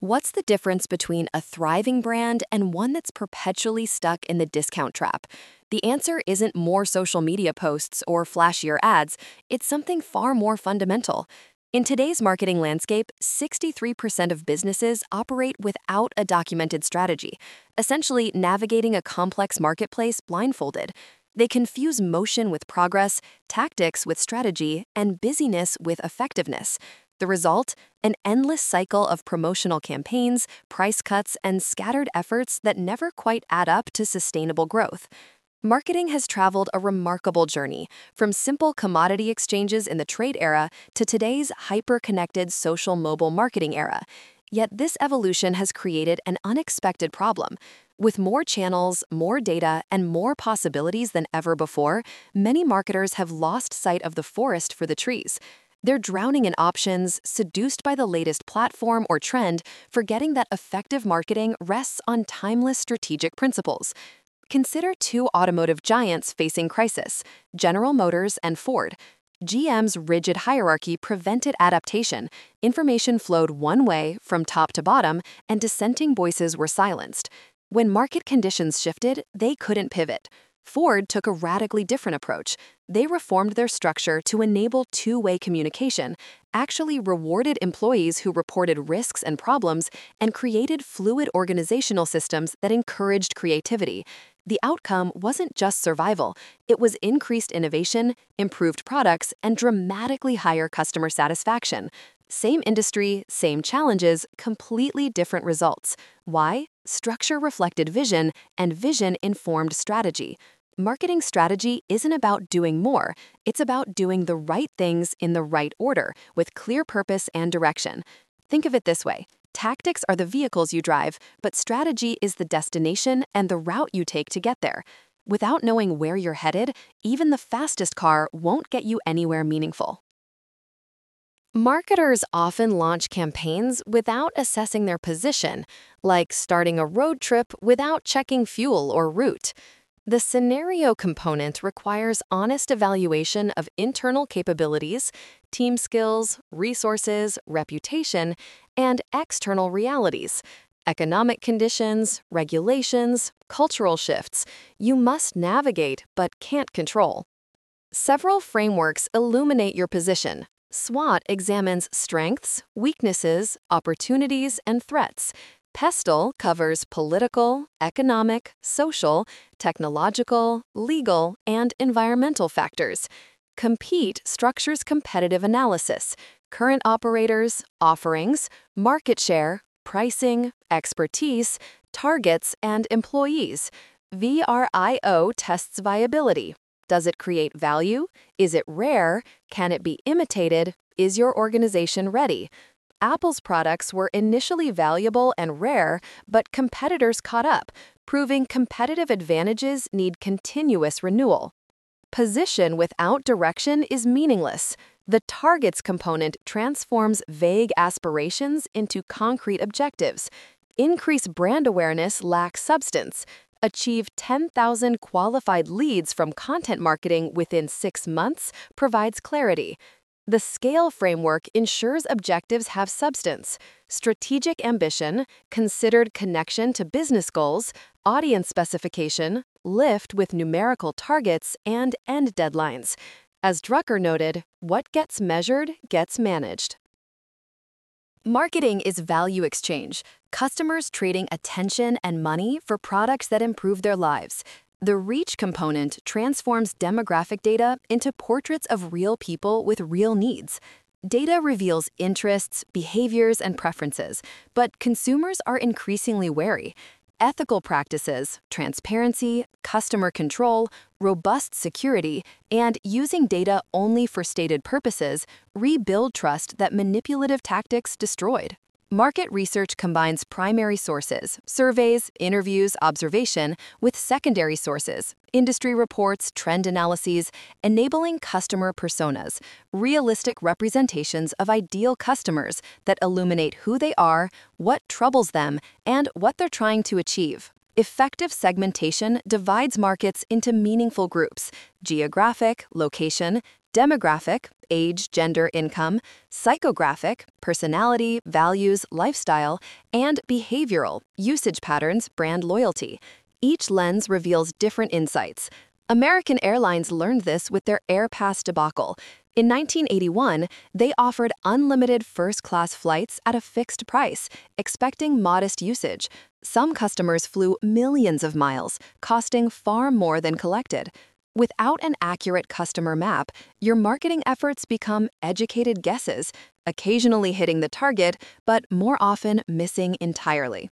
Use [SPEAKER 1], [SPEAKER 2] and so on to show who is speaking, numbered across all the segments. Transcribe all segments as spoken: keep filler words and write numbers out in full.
[SPEAKER 1] What's the difference between a thriving brand and one that's perpetually stuck in the discount trap? The answer isn't more social media posts or flashier ads, it's something far more fundamental. In today's marketing landscape, sixty-three percent of businesses operate without a documented strategy, essentially navigating a complex marketplace blindfolded. They confuse motion with progress, tactics with strategy, and busyness with effectiveness. The result? An endless cycle of promotional campaigns, price cuts, and scattered efforts that never quite add up to sustainable growth. Marketing has traveled a remarkable journey, from simple commodity exchanges in the trade era to today's hyper-connected social mobile marketing era. Yet this evolution has created an unexpected problem. With more channels, more data, and more possibilities than ever before, many marketers have lost sight of the forest for the trees. They're drowning in options, seduced by the latest platform or trend, forgetting that effective marketing rests on timeless strategic principles. Consider two automotive giants facing crisis, General Motors and Ford. G M's rigid hierarchy prevented adaptation. Information flowed one way, from top to bottom, and dissenting voices were silenced. When market conditions shifted, they couldn't pivot. Ford took a radically different approach. They reformed their structure to enable two-way communication, actually rewarded employees who reported risks and problems, and created fluid organizational systems that encouraged creativity. The outcome wasn't just survival, it was increased innovation, improved products, and dramatically higher customer satisfaction. Same industry, same challenges, completely different results. Why? Structure reflected vision, and vision informed strategy. Marketing strategy isn't about doing more, it's about doing the right things in the right order, with clear purpose and direction. Think of it this way. Tactics are the vehicles you drive, but strategy is the destination and the route you take to get there. Without knowing where you're headed, even the fastest car won't get you anywhere meaningful. Marketers often launch campaigns without assessing their position, like starting a road trip without checking fuel or route. The scenario component requires honest evaluation of internal capabilities, team skills, resources, reputation, and external realities, economic conditions, regulations, cultural shifts you must navigate but can't control. Several frameworks illuminate your position. SWOT examines strengths, weaknesses, opportunities, and threats. PESTLE covers political, economic, social, technological, legal, and environmental factors. COMPETE structures competitive analysis, current operators, offerings, market share, pricing, expertise, targets, and employees. VRIO tests viability. Does it create value? Is it rare? Can it be imitated? Is your organization ready? Apple's products were initially valuable and rare, but competitors caught up, proving competitive advantages need continuous renewal. Position without direction is meaningless. The targets component transforms vague aspirations into concrete objectives. Increase brand awareness lacks substance. Achieve ten thousand qualified leads from content marketing within six months provides clarity. The SCALE framework ensures objectives have substance, strategic ambition, considered connection to business goals, audience specification, lift with numerical targets, and end deadlines. As Drucker noted, what gets measured gets managed. Marketing is value exchange, customers trading attention and money for products that improve their lives. The reach component transforms demographic data into portraits of real people with real needs. Data reveals interests, behaviors, and preferences, but consumers are increasingly wary. Ethical practices, transparency, customer control, robust security, and using data only for stated purposes rebuild trust that manipulative tactics destroyed. Market research combines primary sources, surveys, interviews, observation, with secondary sources, industry reports, trend analyses, enabling customer personas, realistic representations of ideal customers that illuminate who they are, what troubles them, and what they're trying to achieve. Effective segmentation divides markets into meaningful groups: geographic, location, Demographic, age, gender, income, psychographic, personality, values, lifestyle, and behavioral, usage patterns, brand loyalty. Each lens reveals different insights. American Airlines learned this with their AirPass debacle. In nineteen eighty-one, they offered unlimited first-class flights at a fixed price, expecting modest usage. Some customers flew millions of miles, costing far more than collected. Without an accurate customer map, your marketing efforts become educated guesses, occasionally hitting the target, but more often missing entirely.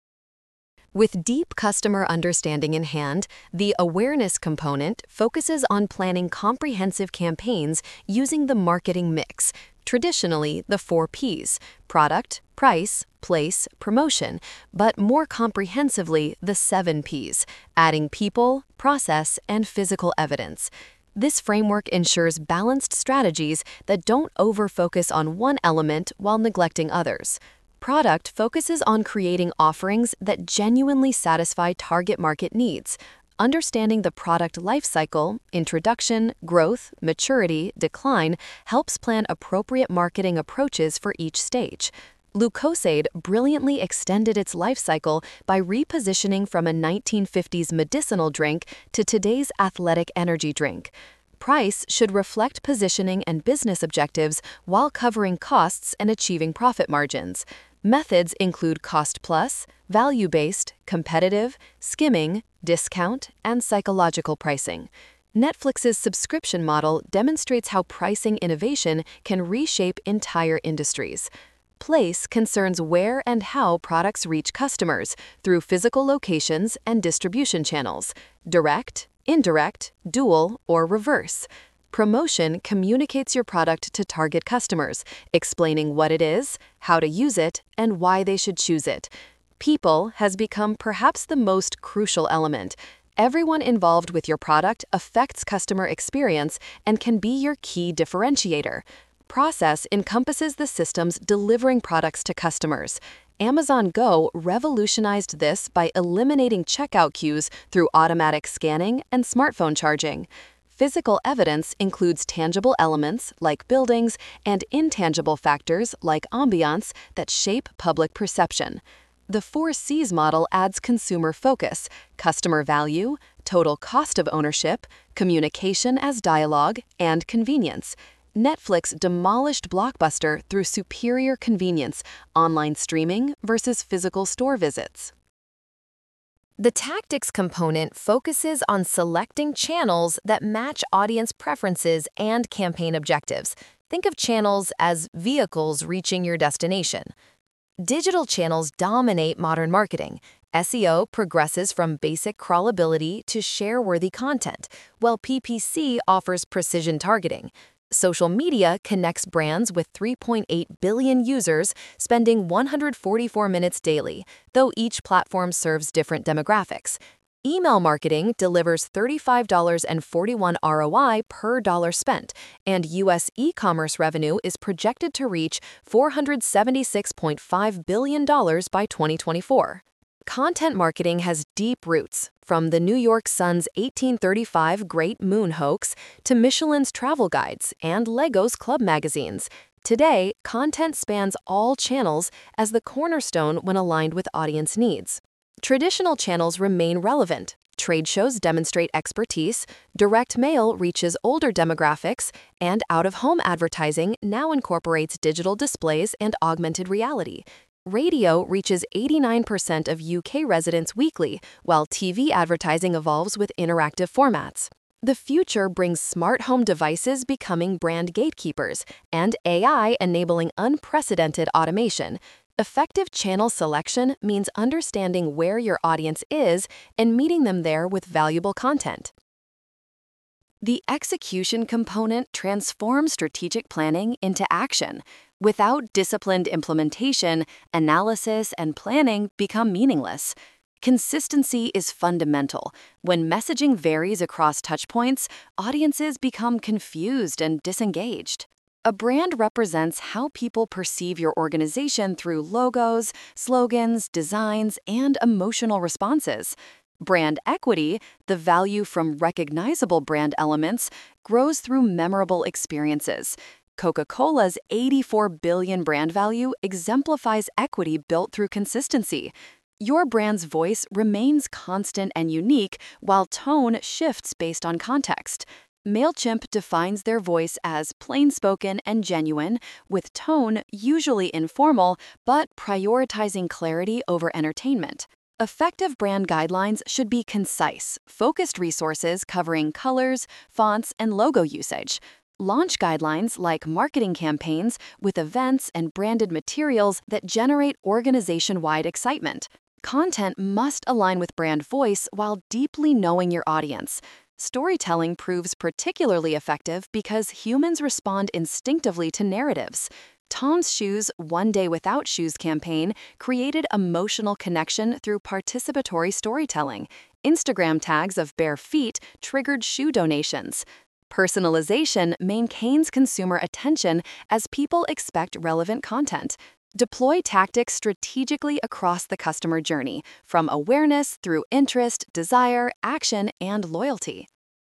[SPEAKER 1] With deep customer understanding in hand, the awareness component focuses on planning comprehensive campaigns using the marketing mix, traditionally the four Ps: product, price, place, promotion, but more comprehensively the seven Ps, adding people, process, and physical evidence. This framework ensures balanced strategies that don't over-focus on one element while neglecting others. Product focuses on creating offerings that genuinely satisfy target market needs. Understanding the product lifecycle, introduction, growth, maturity, decline helps plan appropriate marketing approaches for each stage. Lucozade brilliantly extended its lifecycle by repositioning from a nineteen fifties medicinal drink to today's athletic energy drink. Price should reflect positioning and business objectives while covering costs and achieving profit margins. Methods include cost-plus, value-based, competitive, skimming, discount, and psychological pricing. Netflix's subscription model demonstrates how pricing innovation can reshape entire industries. Place concerns where and how products reach customers through physical locations and distribution channels: direct, indirect, dual, or reverse. Promotion communicates your product to target customers, explaining what it is, how to use it, and why they should choose it. People has become perhaps the most crucial element. Everyone involved with your product affects customer experience and can be your key differentiator. Process encompasses the systems delivering products to customers. Amazon Go revolutionized this by eliminating checkout queues through automatic scanning and smartphone charging. Physical evidence includes tangible elements, like buildings, and intangible factors, like ambiance, that shape public perception. The four C's model adds consumer focus: customer value, total cost of ownership, communication as dialogue, and convenience. Netflix demolished Blockbuster through superior convenience, online streaming versus physical store visits. The tactics component focuses on selecting channels that match audience preferences and campaign objectives. Think of channels as vehicles reaching your destination. Digital channels dominate modern marketing. S E O progresses from basic crawlability to share-worthy content, while P P C offers precision targeting. Social media connects brands with three point eight billion users spending one hundred forty-four minutes daily, though each platform serves different demographics. Email marketing delivers thirty-five dollars and forty-one cents R O I per dollar spent, and U S e-commerce revenue is projected to reach four hundred seventy-six point five billion dollars by twenty twenty-four. Content marketing has deep roots, from the New York Sun's eighteen thirty-five Great Moon hoax to Michelin's travel guides and Lego's club magazines. Today, content spans all channels as the cornerstone when aligned with audience needs. Traditional channels remain relevant. Trade shows demonstrate expertise, direct mail reaches older demographics, and out-of-home advertising now incorporates digital displays and augmented reality. Radio reaches eighty-nine percent of U K residents weekly, while T V advertising evolves with interactive formats. The future brings smart home devices becoming brand gatekeepers and A I enabling unprecedented automation. Effective channel selection means understanding where your audience is and meeting them there with valuable content. The execution component transforms strategic planning into action. Without disciplined implementation, analysis and planning become meaningless. Consistency is fundamental. When messaging varies across touchpoints, audiences become confused and disengaged. A brand represents how people perceive your organization through logos, slogans, designs, and emotional responses. Brand equity, the value from recognizable brand elements, grows through memorable experiences. Coca-Cola's eighty-four billion dollars brand value exemplifies equity built through consistency. Your brand's voice remains constant and unique, while tone shifts based on context. MailChimp defines their voice as plain-spoken and genuine, with tone usually informal but prioritizing clarity over entertainment. Effective brand guidelines should be concise, focused resources covering colors, fonts, and logo usage. Launch guidelines like marketing campaigns with events and branded materials that generate organization-wide excitement. Content must align with brand voice while deeply knowing your audience. Storytelling proves particularly effective because humans respond instinctively to narratives. Tom's Shoes One Day Without Shoes campaign created emotional connection through participatory storytelling. Instagram tags of bare feet triggered shoe donations. Personalization maintains consumer attention as people expect relevant content. Deploy tactics strategically across the customer journey, from awareness through interest, desire, action, and loyalty.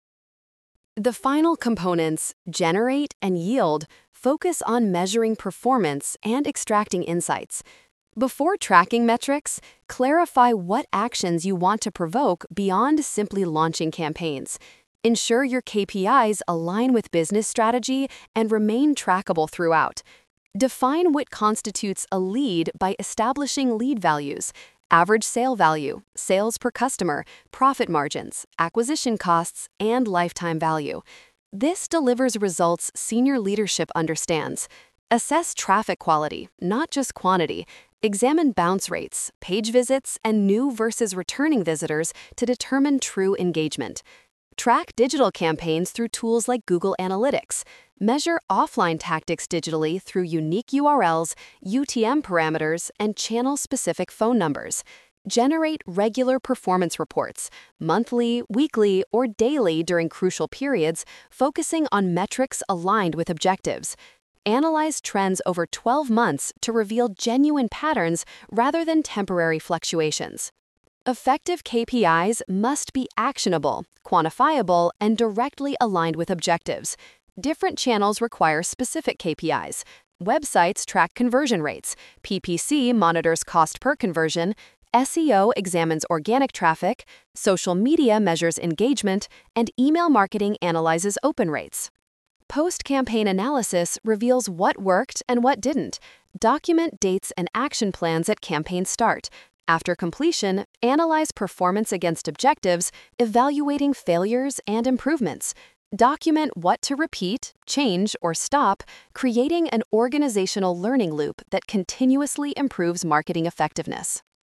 [SPEAKER 1] The final components, generate and yield, focus on measuring performance and extracting insights. Before tracking metrics, clarify what actions you want to provoke beyond simply launching campaigns. Ensure your K P Is align with business strategy and remain trackable throughout. Define what constitutes a lead by establishing lead values, average sale value, sales per customer, profit margins, acquisition costs, and lifetime value. This delivers results senior leadership understands. Assess traffic quality, not just quantity. Examine bounce rates, page visits, and new versus returning visitors to determine true engagement. Track digital campaigns through tools like Google Analytics. Measure offline tactics digitally through unique U R Ls, U T M parameters, and channel-specific phone numbers. Generate regular performance reports, monthly, weekly, or daily during crucial periods, focusing on metrics aligned with objectives. Analyze trends over twelve months to reveal genuine patterns rather than temporary fluctuations. Effective K P Is must be actionable, quantifiable, and directly aligned with objectives. Different channels require specific K P Is. Websites track conversion rates, P P C monitors cost per conversion, S E O examines organic traffic, social media measures engagement, and email marketing analyzes open rates. Post-campaign analysis reveals what worked and what didn't. Document dates and action plans at campaign start. After completion, analyze performance against objectives, evaluating failures and improvements. Document what to repeat, change, or stop, creating an organizational learning loop that continuously improves marketing effectiveness.